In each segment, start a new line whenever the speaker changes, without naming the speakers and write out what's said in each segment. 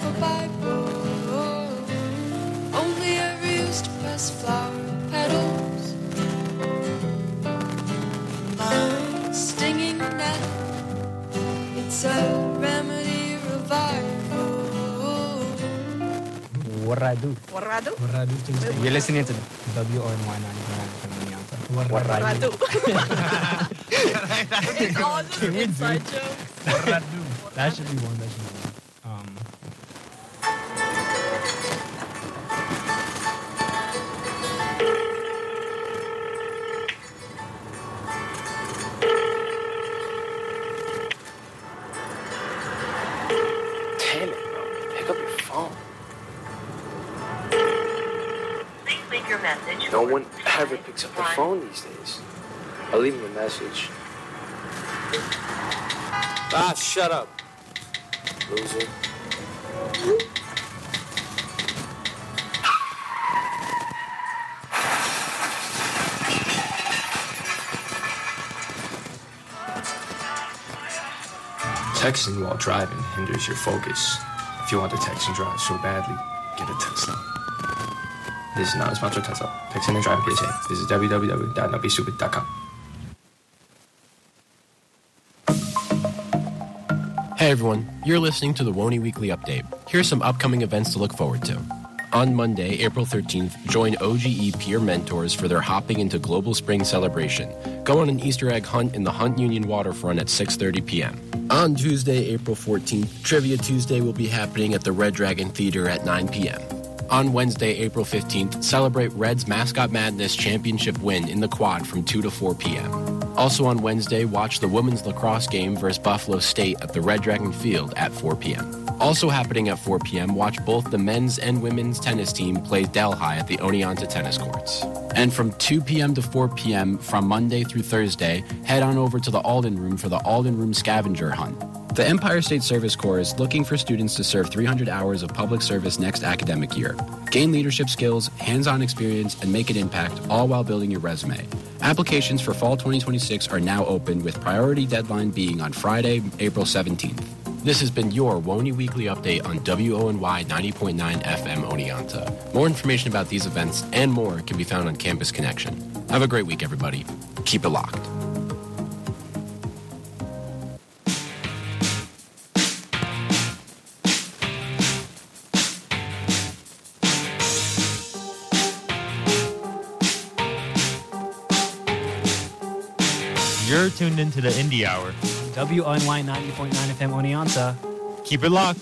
a Bible. Only ever used to press flower petals. My stinging net, it's a remedy revival.
Warradu.
Warradu?
Warradu Tuesday.
You're listening to
WONY 99.9
Warradu. It's all just
Can we do-
inside jokes.
Warradu. That should be one.
Damn it, bro. Pick up your phone.
Please leave your message.
No one ever picks up the phone these days. I'll leave him a message. Ah, shut up. Loser. Texting while driving hinders your focus. If you want to text and drive so badly, get a Tesla. This is not a sponsor of Tesla. Texting and driving PSA. Visit www.notbestupid.com.
Hey everyone, you're listening to the WONY Weekly Update. Here's some upcoming events to look forward to. On Monday, April 13th, join OGE peer mentors for their Hopping into Global Spring celebration. Go on an Easter egg hunt in the Hunt Union waterfront at 6:30 p.m. On Tuesday, April 14th, Trivia Tuesday will be happening at the Red Dragon Theater at 9 p.m. On Wednesday, April 15th, celebrate Reds Mascot Madness Championship win in the Quad from 2 to 4 p.m. Also on Wednesday, watch the women's lacrosse game versus Buffalo State at the Red Dragon Field at 4 p.m. Also happening at 4 p.m., watch both the men's and women's tennis team play Delhi at the Oneonta tennis courts. And from 2 p.m. to 4 p.m., from Monday through Thursday, head on over to the Alden Room for the Alden Room Scavenger Hunt. The Empire State Service Corps is looking for students to serve 300 hours of public service next academic year. Gain leadership skills, hands-on experience, and make an impact, all while building your resume. Applications for fall 2026 are now open, with priority deadline being on Friday, April 17th. This has been your WONY Weekly Update on WONY 90.9 FM Oneonta. More information about these events and more can be found on Campus Connection. Have a great week, everybody. Keep it locked.
You're tuned into the Indie Hour.
WONY 90.9 FM Oneonta.
Keep it locked.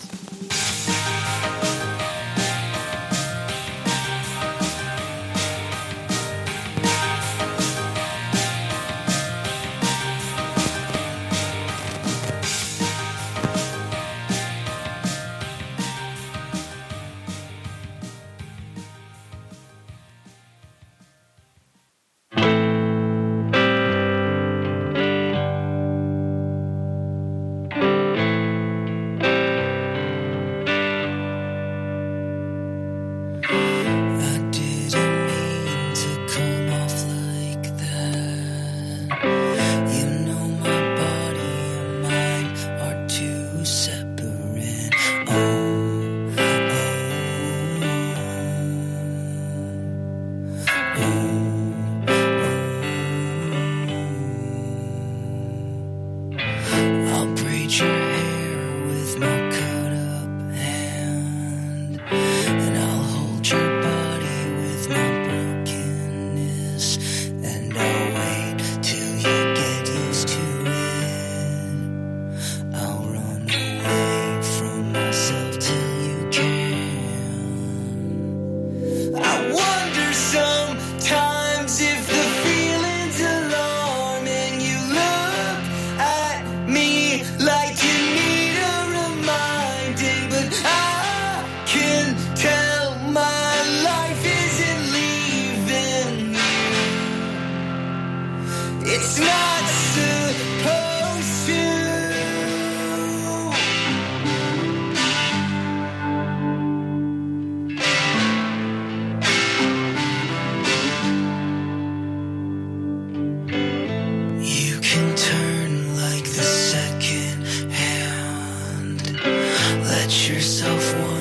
Let yourself wander.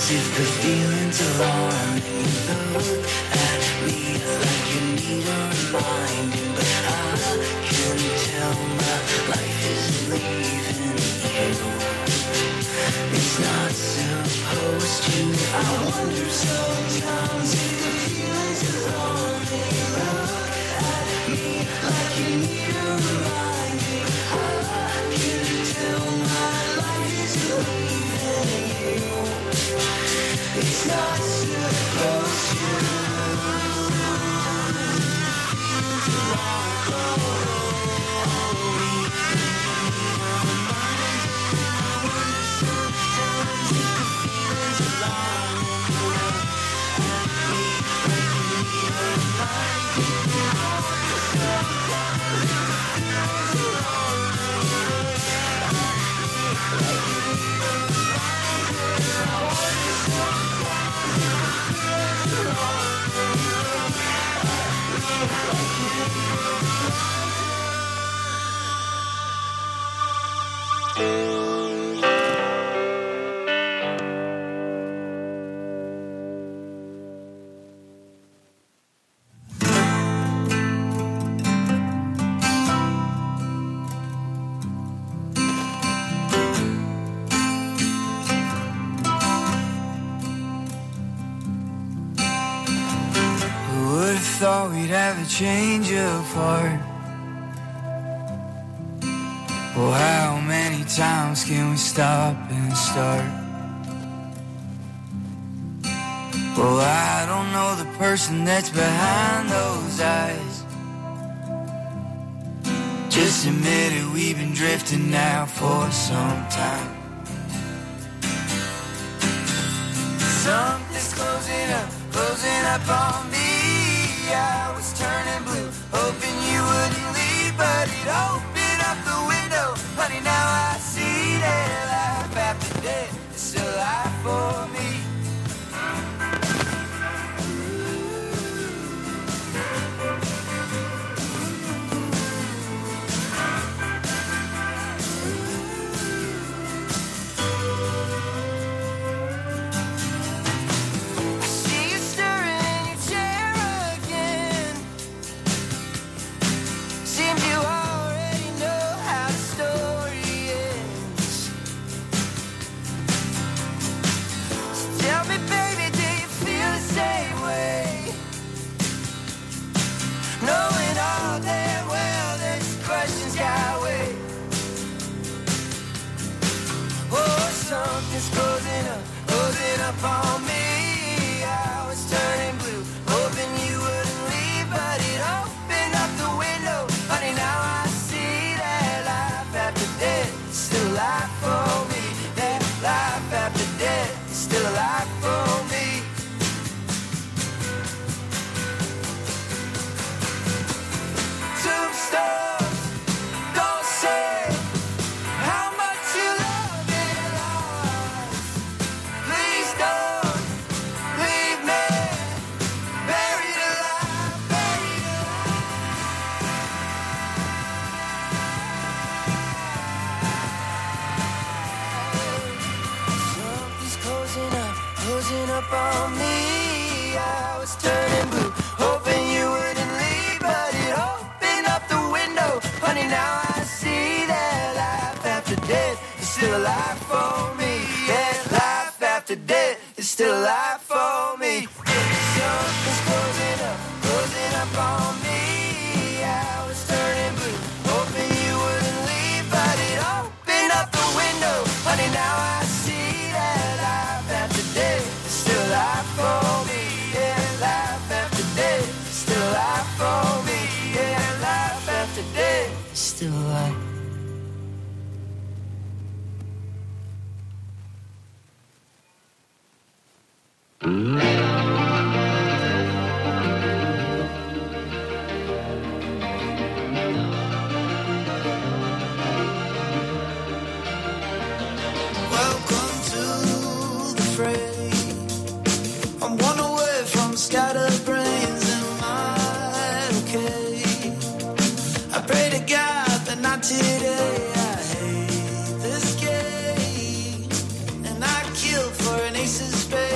if the feeling's alarming. Look at me like you need a reminding, but I can tell my life isn't leaving you. It's not supposed to. I wonder sometimes if the feeling's alarming. Look at me like you need a reminding. I can tell my life isn't leaving you. It's not supposed to. Thought we'd have a change of heart. Well, how many times can we stop and start? Well, I don't know the person that's behind those eyes. Just admit it, we've been drifting now for some time. Something's closing up on me. I was turning blue, hoping you wouldn't leave, but it opened up the window. Honey, now I see that life after death is still life for me. Closing up on me. I was turning blue, hoping you wouldn't leave, but it opened up the window. Honey, now I see that life after death is still alive for me. That life after death is still alive for me. Tombstones don't say how much you love it all. Please don't leave me buried alive, buried alive. Something's closing up on me. I was turning blue, hoping you wouldn't leave, but it opened up the window. Honey, now I see that life after death is still alive for me. Yeah, life after death is still alive for me. Something's closing up on me. I was turning blue, hoping you wouldn't leave, but it opened up the window. Honey, now I see that life after death is still alive for me. Yeah, life after death is still alive for me. Yeah, life after death is still alive. Welcome to the fray. I'm one away from scattered brains. Am I okay? I pray to God that not today. I hate this game, and I kill for an ace of spades.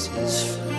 was his friend.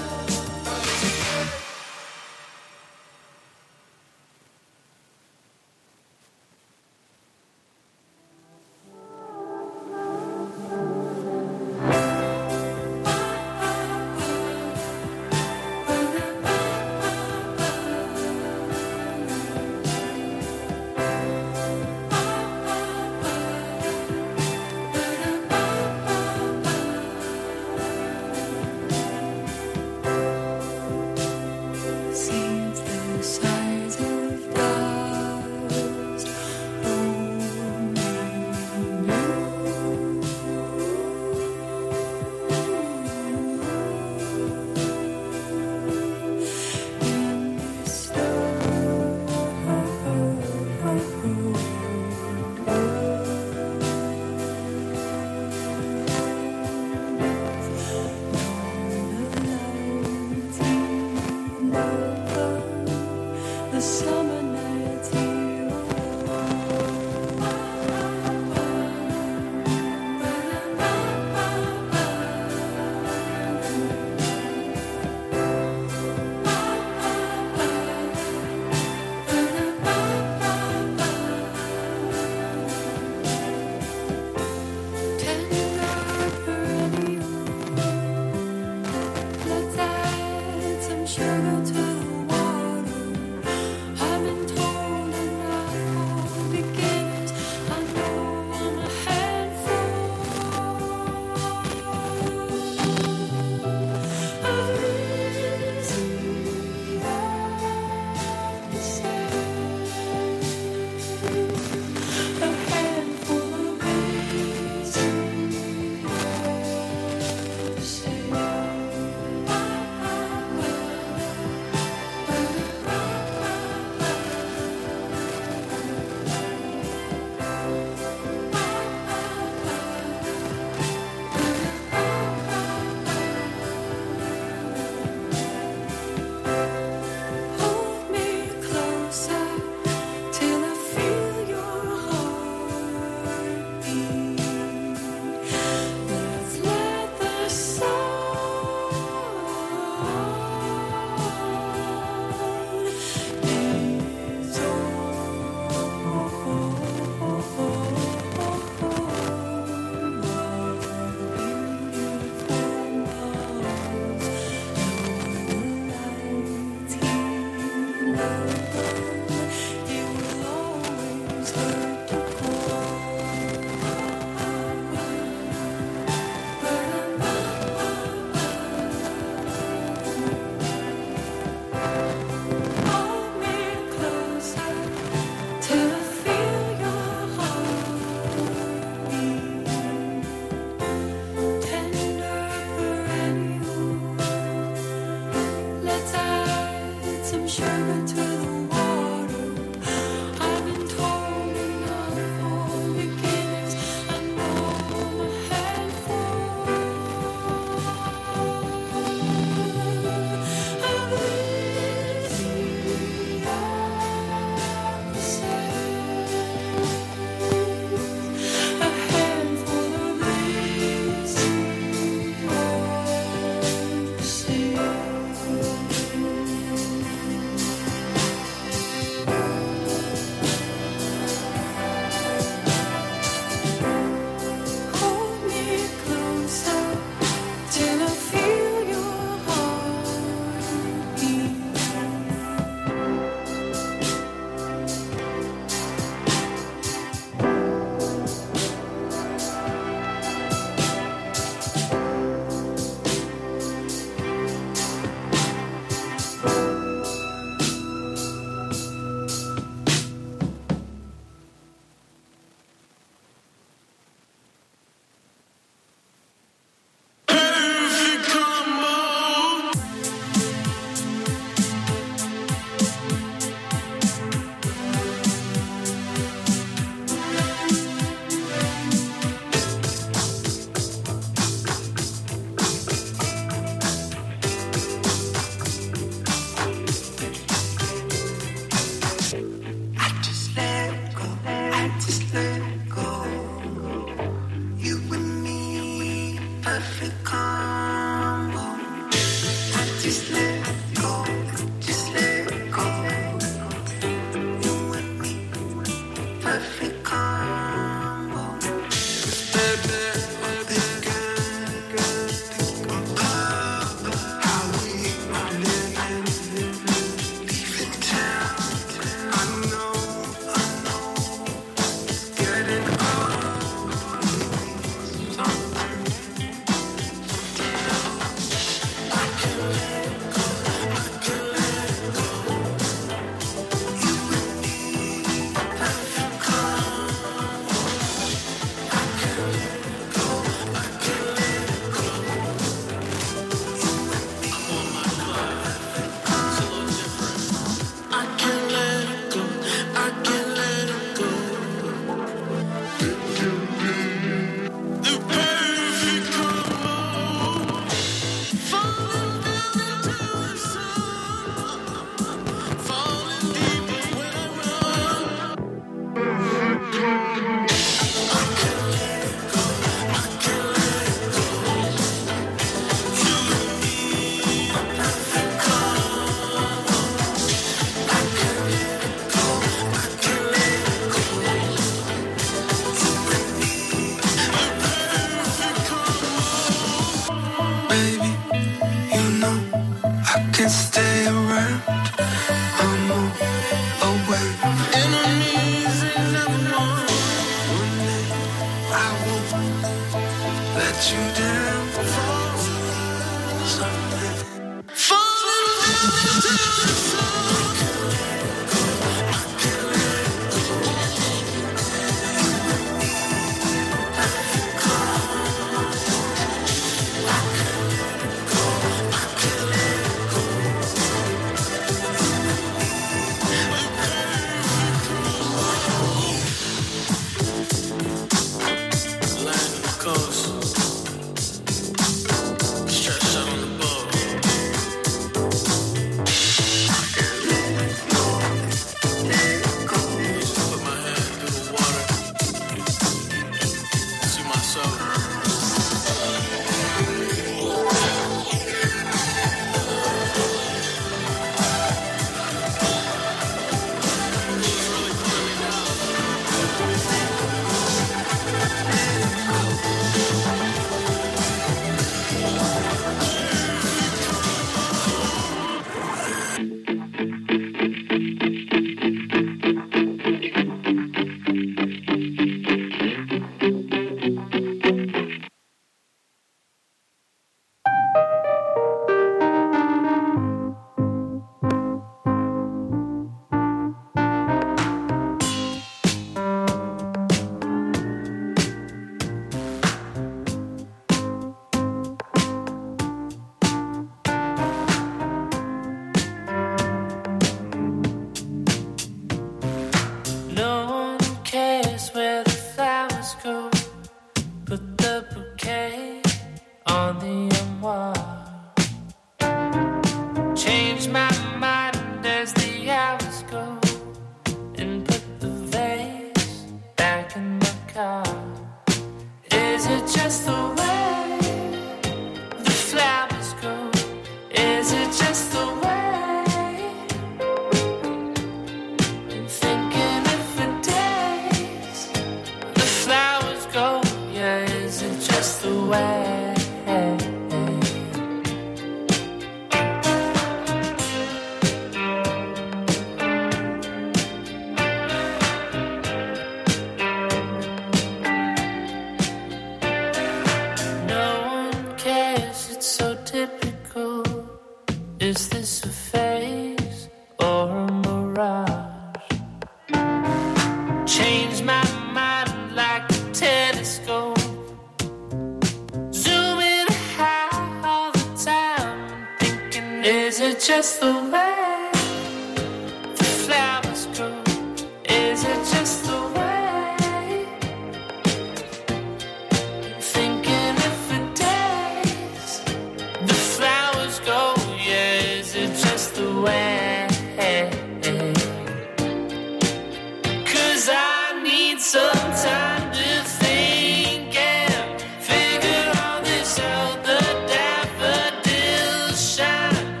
Shine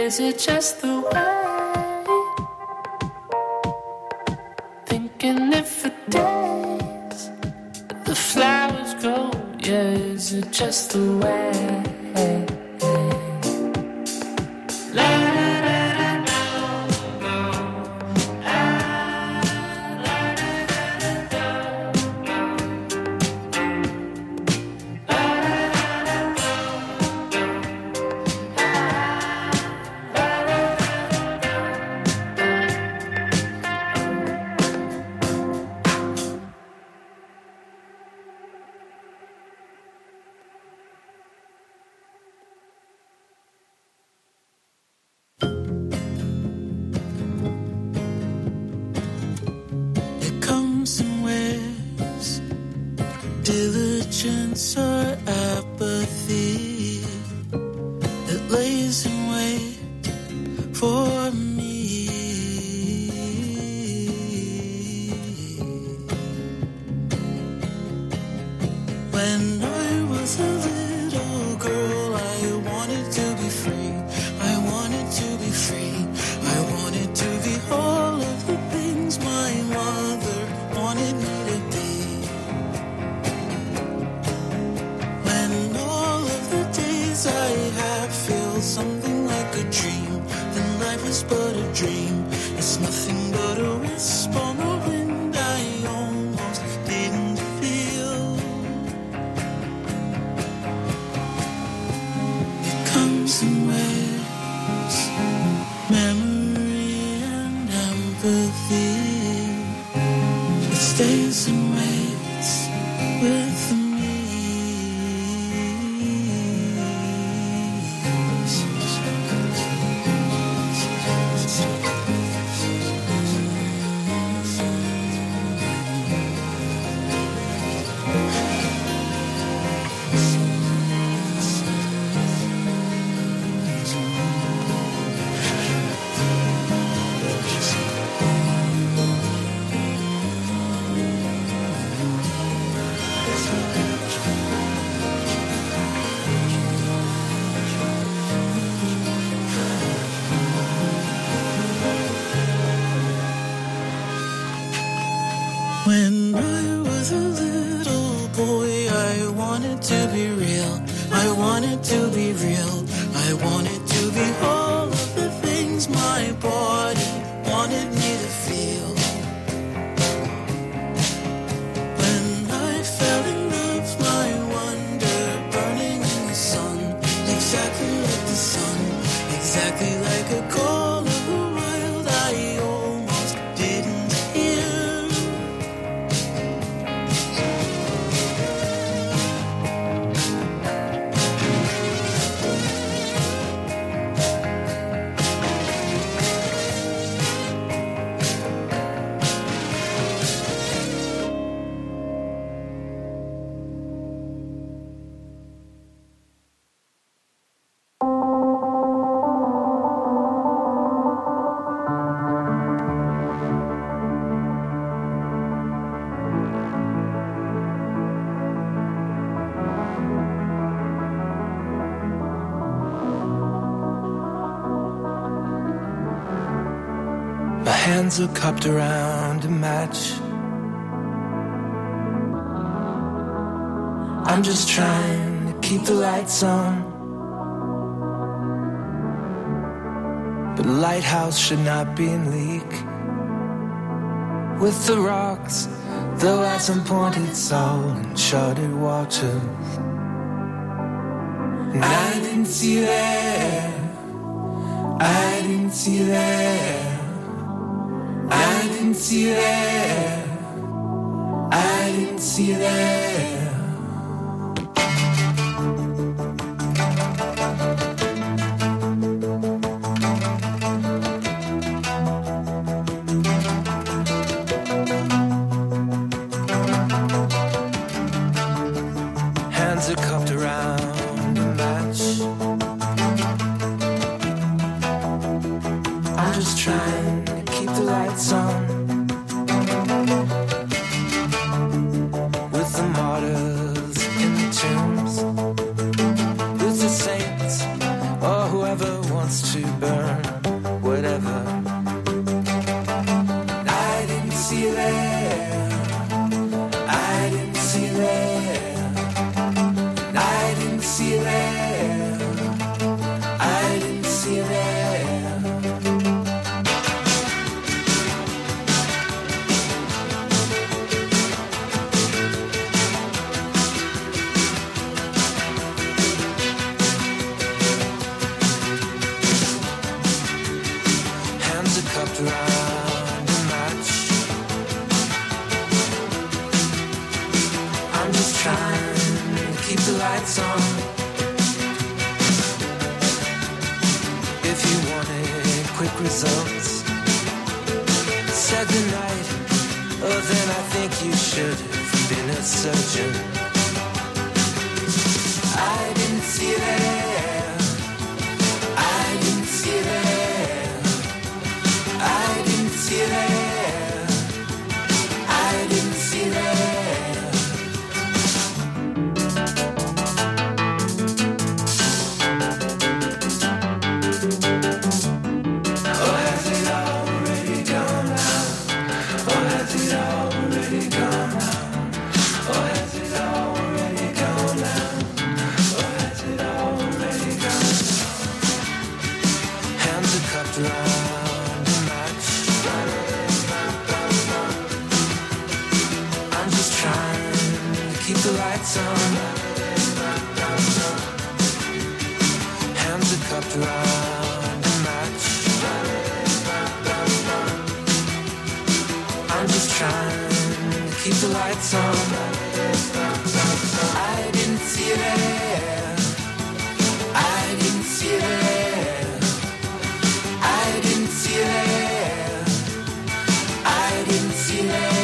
is it just the way? Thinking if for days the flowers grow, yeah, is it just the way? Diligence or apathy that lays in wait for me. When I was a little girl, I wanted to be free. I wanted to be free. I wanted to be all of the things my mother wanted me to be. I have feel something like a dream, then life is but a dream. It's nothing but a wisp on the wind I almost didn't feel. It comes in waves, memory and empathy. It stays and waits with me. When I was a little boy, I wanted to be real. I wanted to be real. I wanted to be all of the things my body wanted me to feel. When I fell in love, my wonder burning in the sun, exactly like the sun, exactly like a call of the wild I almost didn't hear. My hands are cupped around a match. I'm just trying to keep the lights on, but a lighthouse should not be in leak. With the rocks, the lights on pointed soul and charted waters. And I didn't see you there, I didn't see you there, I didn't see you there, I didn't see you there. Hands are cupped around a match. I'm just trying to keep the lights on, with the martyrs in the tombs, with the saints or whoever wants to to burn, whatever. I didn't see you there. I didn't see you there. I didn't see you there. I didn't see you there. Around a match. I'm just trying to keep the lights on. If you wanted quick results, said the night, oh then I think you should have been a surgeon. I didn't see you there. I didn't see you there. I didn't see you there. I didn't see you there. Oh, has it already gone now? Oh, has it already gone now? Oh, has it already gone now? Oh, has it already gone now? Hands are cupped around. Keep the lights on. Hands are cupped around a match. I'm just trying to keep the lights on. I didn't see you there. I didn't see you there. I didn't see you there. I didn't see you there.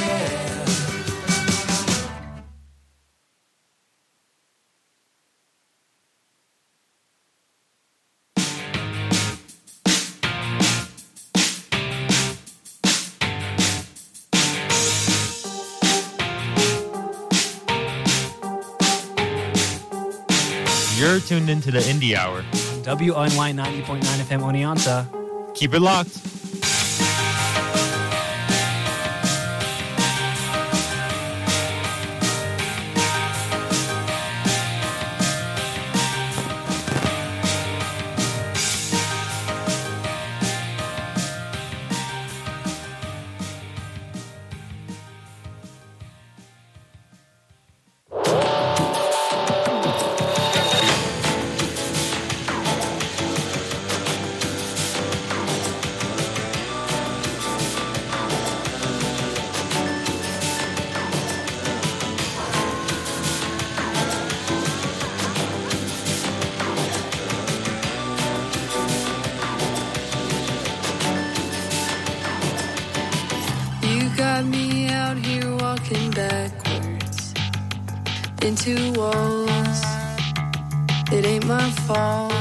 You're tuned into the Indie Hour.
WNY 90.9 FM Oneonta.
Keep it locked.
Into walls, it ain't my fault.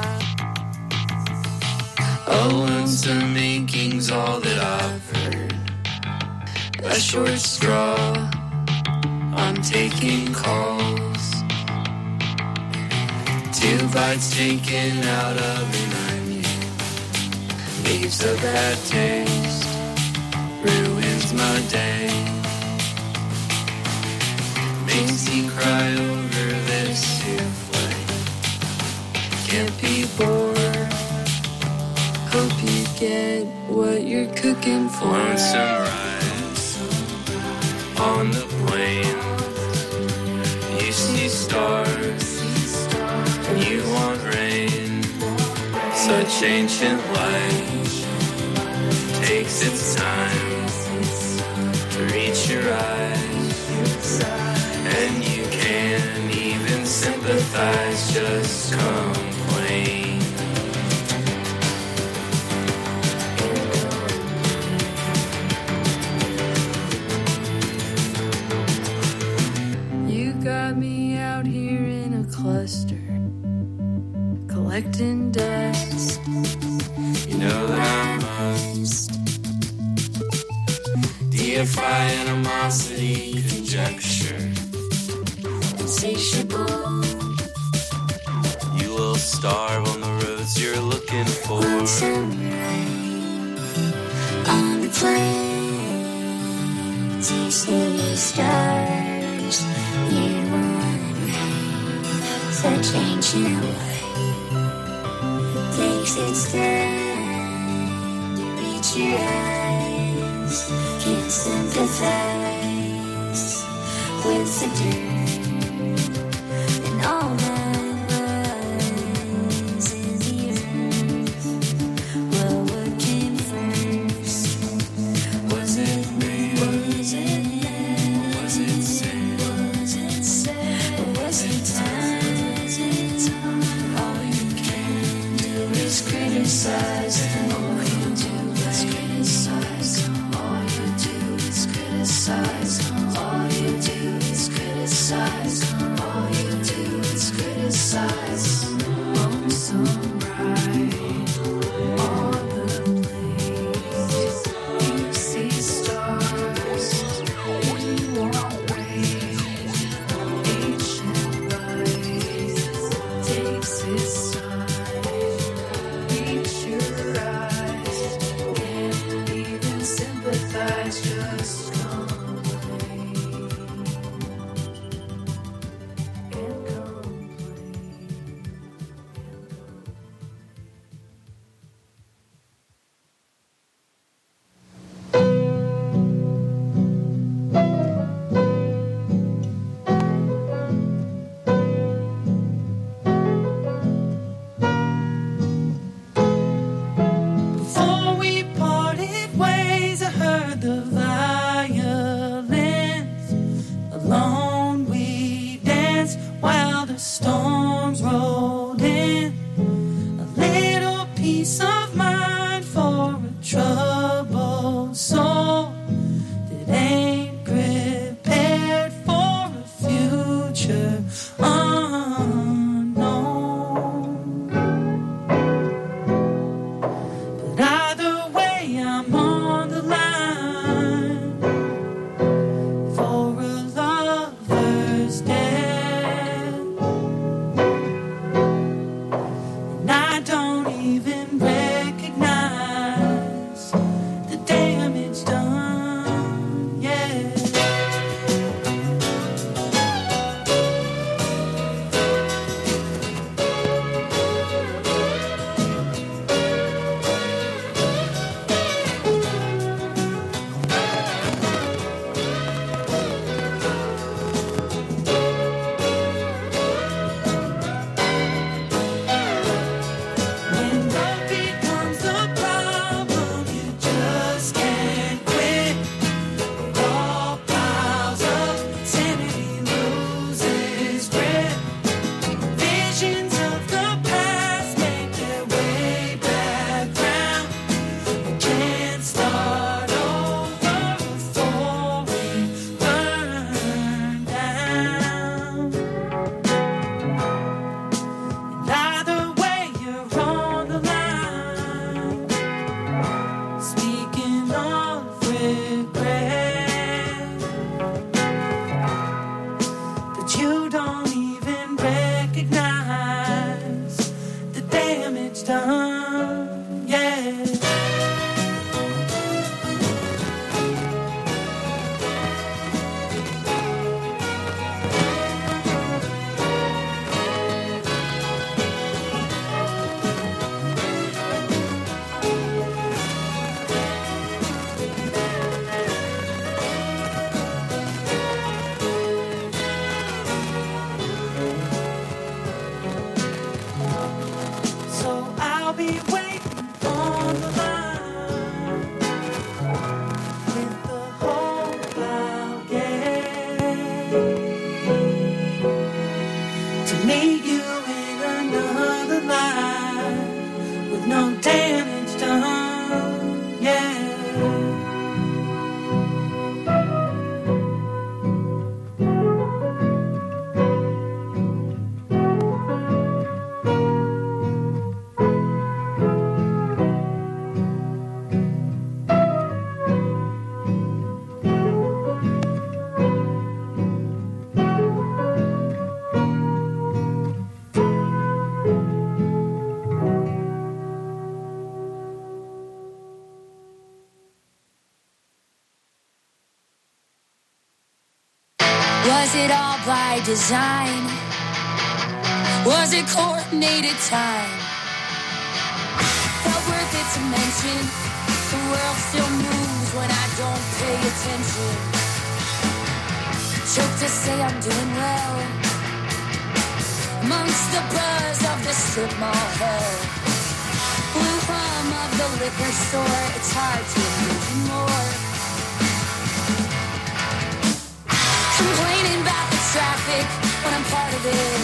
A lonesome aching's all that I've heard. A short straw, I'm taking calls. 2 bites taken out of an onion leaves a bad taste, ruins my day. Makes me cry over this souffle. Can't be bored. Hope you get what you're cooking for. Lonesome rides on the plain. You see stars and you want rain. Such ancient light takes its time to reach your eyes. And you can't even sympathize, just complain. You got me out here in a cluster, collecting dust. You know that I must deify animosity, conjecture. Insatiable. You will starve on the roads you're looking for.
some rain on the plains. You see stars, you wonder, such ancient light takes its time to reach your eyes. Can't sympathize with the dirt and all that.
Criticize, all you do is criticize. All you do is criticize. All you do is criticize. All you do is criticize. Lonesome bright on the place. You see stars. You won't wait. Ancient light takes its time. Just complain and
Before we parted ways, I heard the violins. Alone we danced while the storms rolled in. A little peace of mind for a troubled soul that ain't prepared for a future unknown. But either way, I'm on the line for a lover's death, and I don't even recognize the damage done yet. When love becomes a problem, you just can't quit. It all piles up, sanity loses grip. Visions of the past make their way back round. We can't start over before we burn down. And either way, you're on the line, speaking of regret, but you don't even recognize the damage done yet. So I'll be waiting on the line with the hope I'll get to meet you in another life with no damage done. Yeah.
Was it all by design? Was it coordinated time? Felt worth it to mention. The world still moves when I don't pay attention. Joke to say I'm doing well amongst the buzz of the strip mall hell. Blue hum of the liquor store. It's hard to imagine more. Complaining about the traffic when I'm part of it.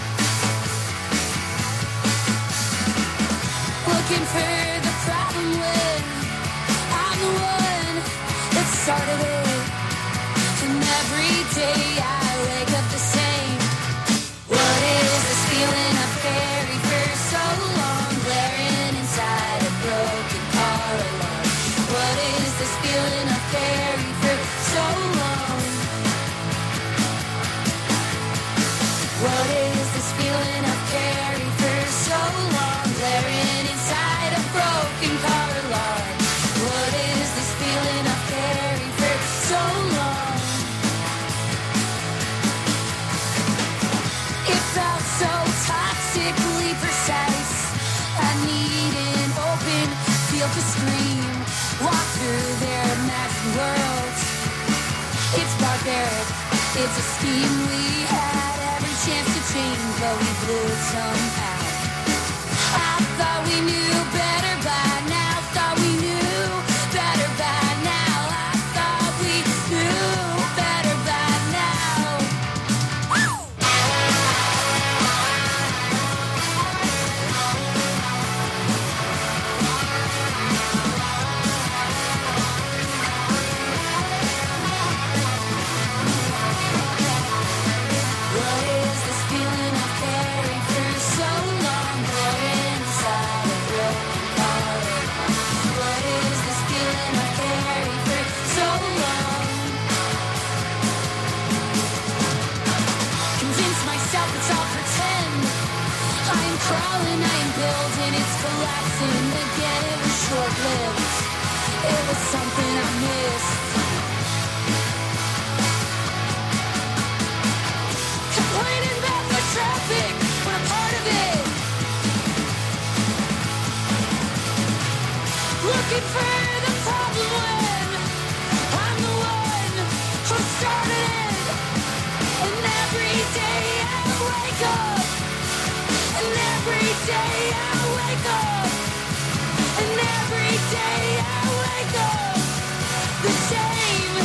Looking for the problem when I'm the one that started it. And every day I wake up the same. What is this feeling I've carried for so long, blaring inside a broken car alarm? What is this feeling I've carried for so long? What is this feeling I've carried for so long, blaring inside a broken car alarm? What is this feeling I've carried for so long? It felt so toxically precise. I need an open field to scream, walk through their magic worlds. It's barbaric, it's a scheme we had every chance to change, but we blew it somehow. I thought we knew better by now, thought we knew better by now. I thought we knew better by now. What is this feeling I've carried for so long, blowing inside a broken car? What is this feeling I've carried for so long? Convince myself it's all pretend. I am crawling, I am building, it's collapsing again. It was short-lived. It was something I missed. Complaining about the traffic when I'm part of it. Looking for the problem when I'm the one who started it. And every day I wake up. And every day I wake up. And every day I wake up the same.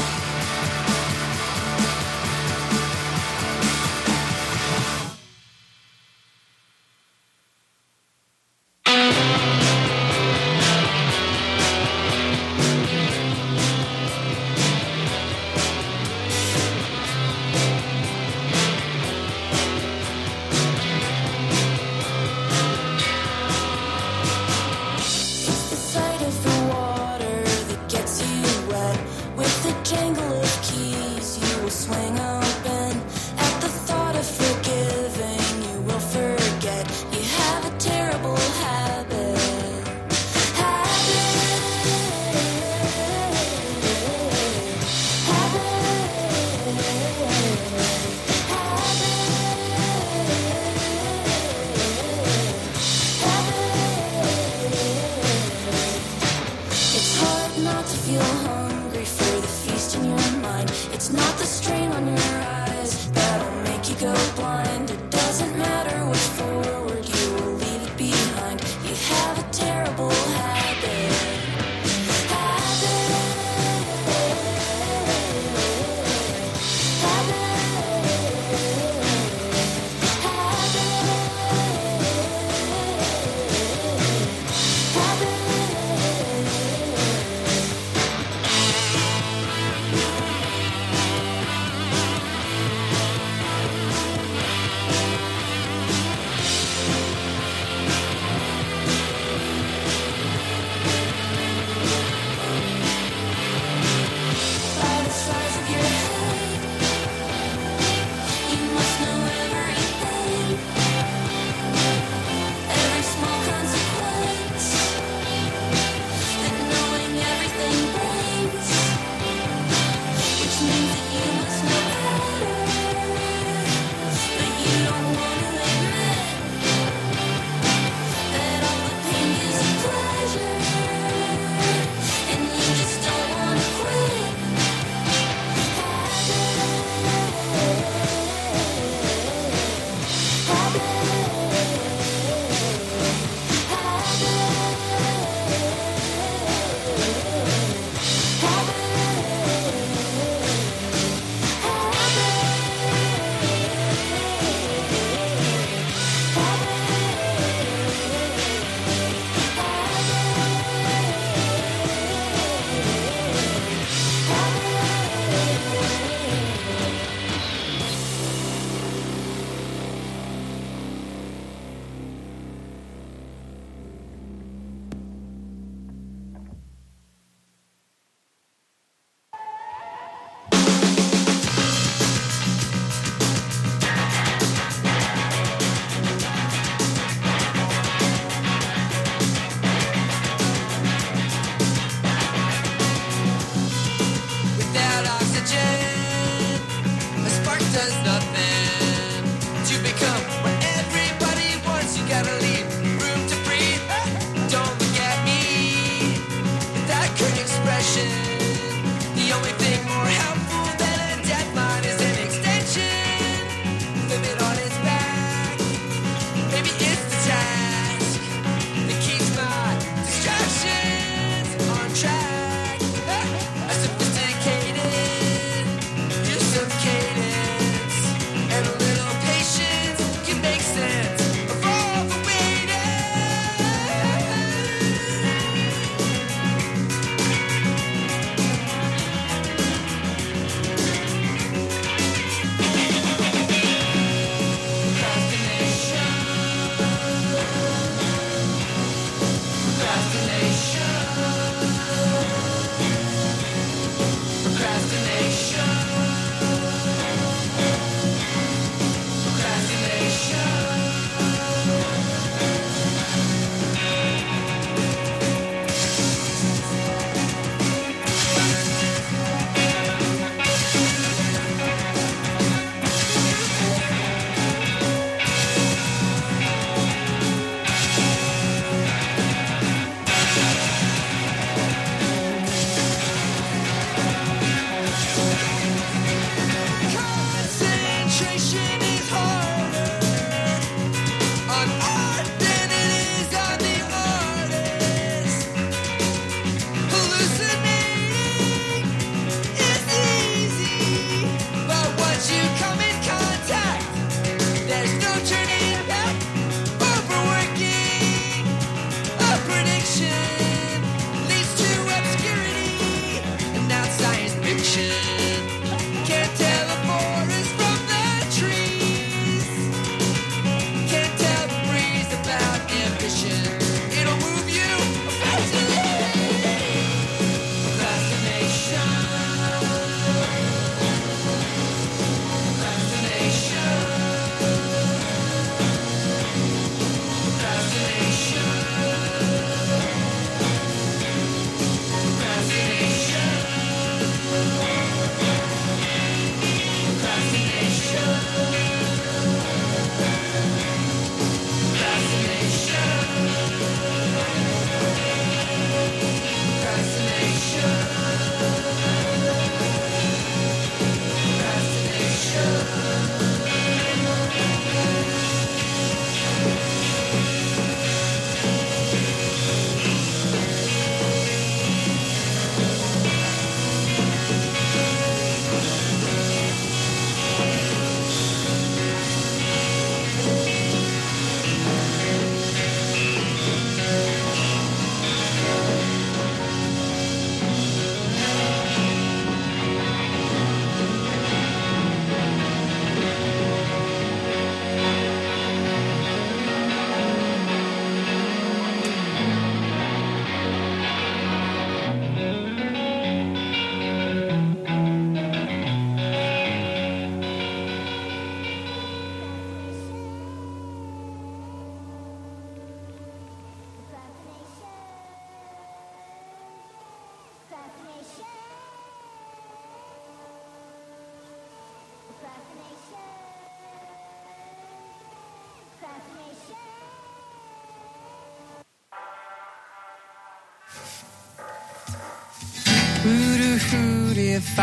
If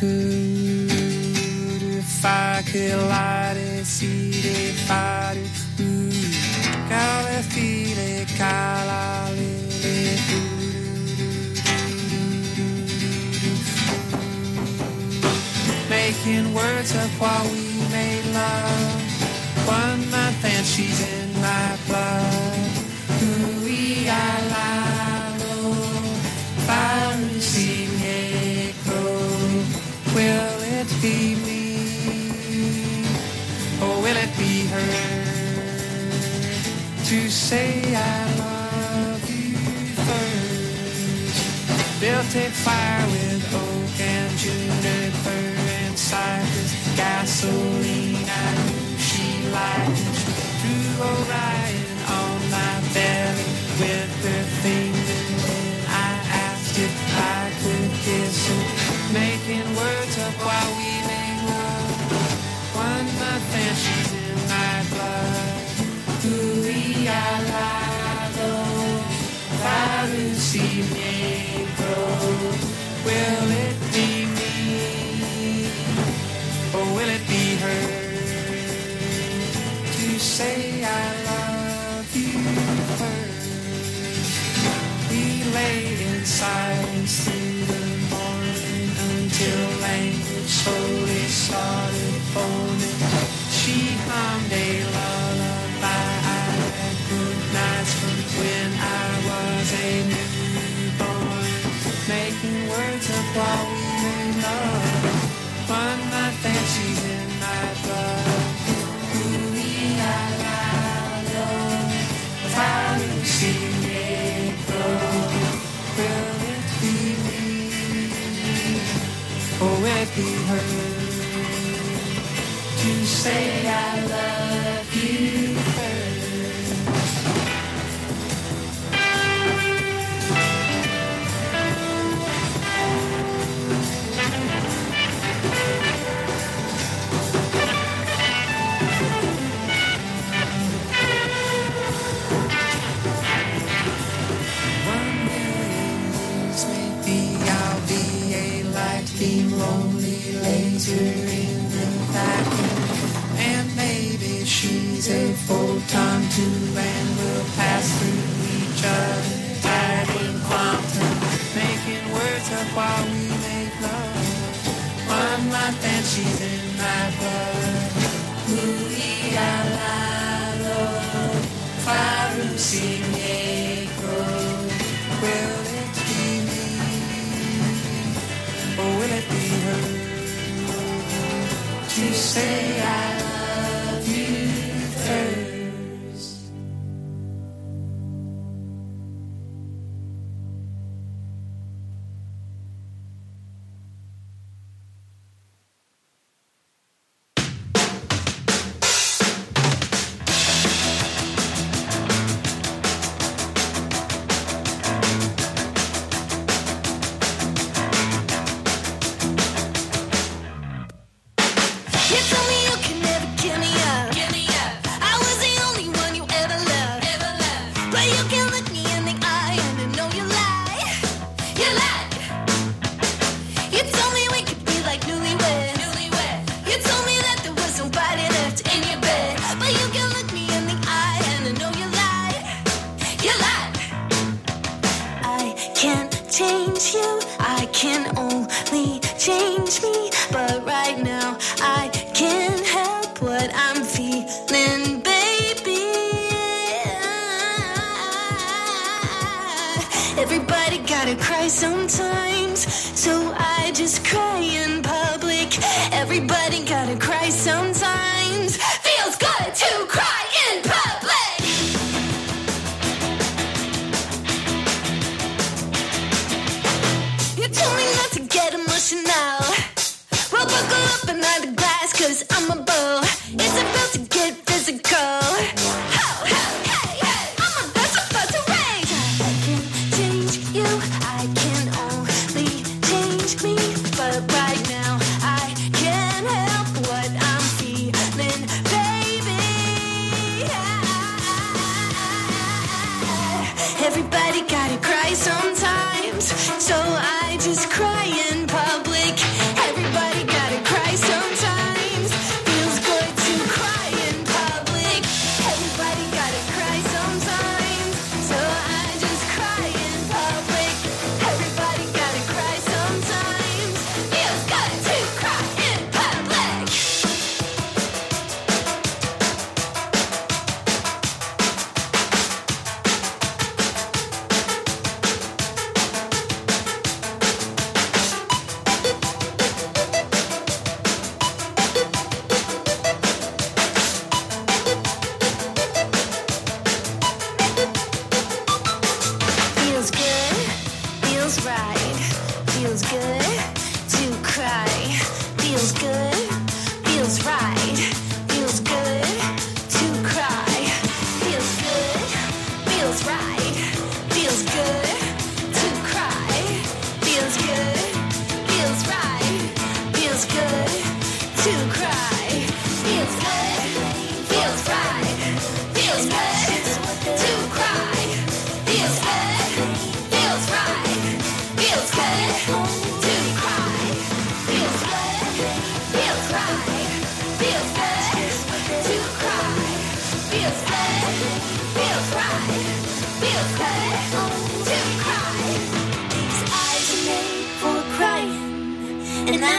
I could light it, see it, fight it, cala file, cala lily, making words up while we made love. 1 month and she's in my blood. Ooh, I lie, fire, see me grow. Will it be me, or will it be her, to say I love you first? Built a fire with oak and juniper and cypress, gasoline I knew she liked it. She drew Orion on my belly with her fingers, and I asked if I could kiss her, making words up while we make love. 1 month and she's in my blood. Ooh, I lie, fire, see me grow. Will it be me, or will it be her, to say I love you first? We lay in silence through the morning until language slowly started forming. She hummed a lullaby I recognized from when I was a newborn, making words up while we made love. 1 month and she's in my blood. Ooh, I lie, fire, see me grow. Will it be me, or will it be her, to say I love you first? Lonely laser in the vacuum, and maybe she's a photon too, and we'll pass through each other, tied in quantum, making words up while we make love. 1 month and she's in my blood. Ooh, I lie, fire, see me grow. Will it be me, or will it be her, to say I love you first?
Everybody gotta cry sometimes, so I just cry in public. Everybody gotta cry sometimes. Feels good to cry in public. You told me not to get emotional. Well, buckle up and out of glass, 'cause I'm a bull. It's about to get physical. Everybody gotta cry sometimes.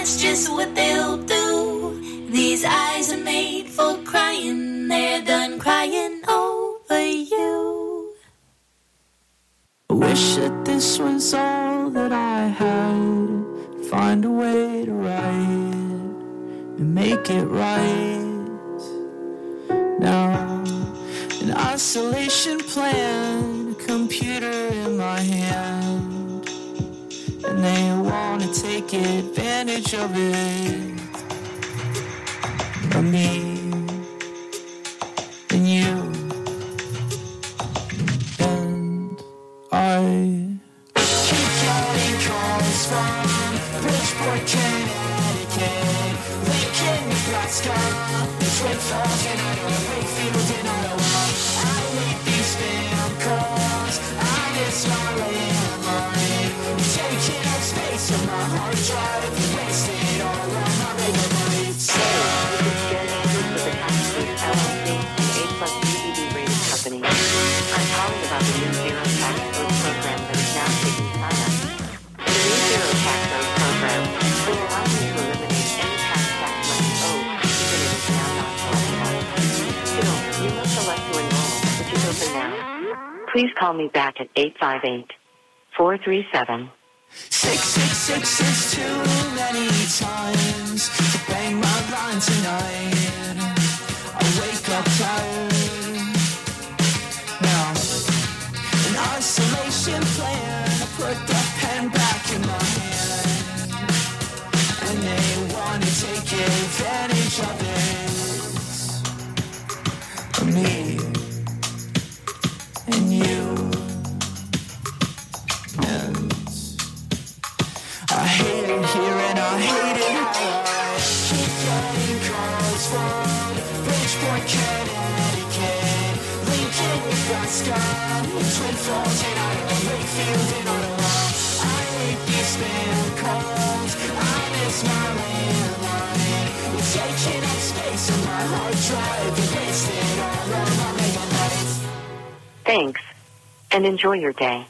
that's just what they'll do. These eyes are made for crying, they're done crying over you.
I wish that this was all that I had. Find a way to write and make it right. Now, an isolation plan, a computer in my hand, and they want to take advantage of it, of me and you and I. Keep getting calls from Bridgeport, Connecticut, Lincoln, Nebraska, Twin Falls, and Iowa, Wakefield, and Iowa. I hate these spam calls, I miss my landline. Taking up space on my hard drive, wasted all of my megabytes.
Company. I'm calling about the new Zero Tax Code program that is now taking sign-ups. The new Zero Tax Code program will allow you to eliminate any tax money owed, even if it is now not collectible. Still, you must select to enroll, which is open now. Please call me back at 858-437.
666 is too many times to bang my line tonight. I wake up tired. Now, an isolation plan, I put the pen back in my hand, and they want to take advantage of it, of me and you. And I hate it here and I hate it how I keep getting calls from Bridgeport, Connecticut, Lincoln, Nebraska, Twin Falls, and Iowa, Wakefield, and Ottawa. I hate these spam calls, I miss my landline. You're taking up space on my hard drive, you wasted all of my megabytes.
Thanks, and enjoy your day.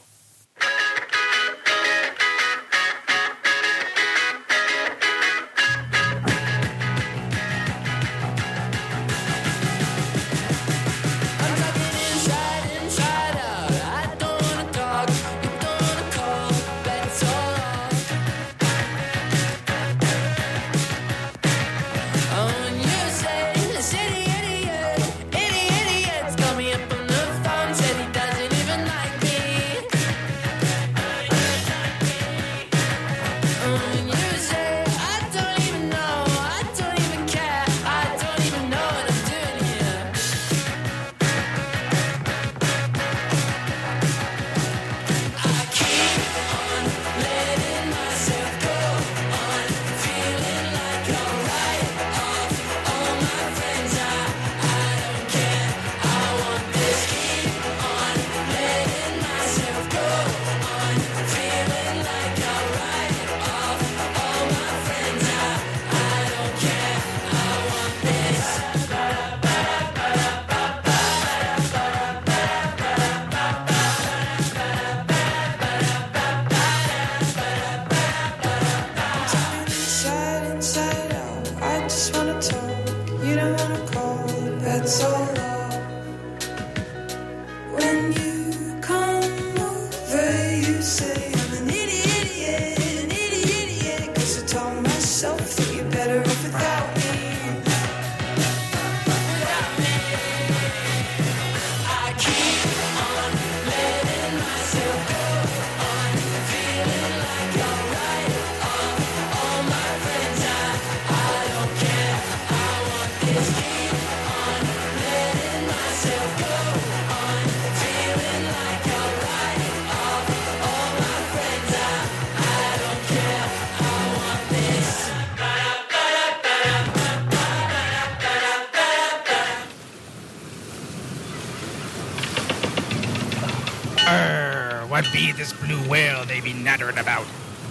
What be this blue whale they be nattering about?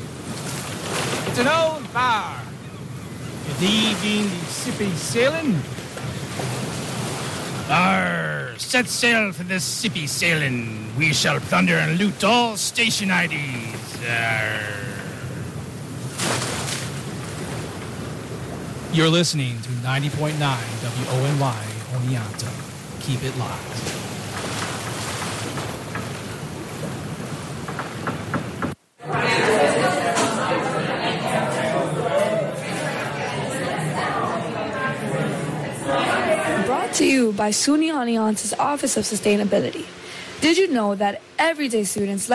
It's an old bar. Is he being the sippy sailing?
Arr, set sail for this sippy sailing. We shall plunder and loot all station IDs. Arr.
You're listening to 90.9 WONY Oneonta. Keep it locked.
Brought to you by SUNY Oneonta's Office of Sustainability. Did you know that everyday students